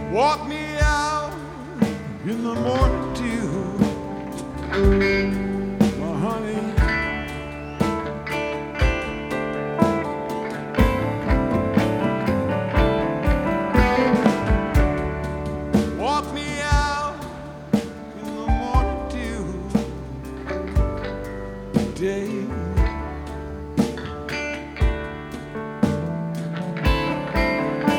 Walk me out in the morning dew, my honey. Walk me out in the morning dew, day.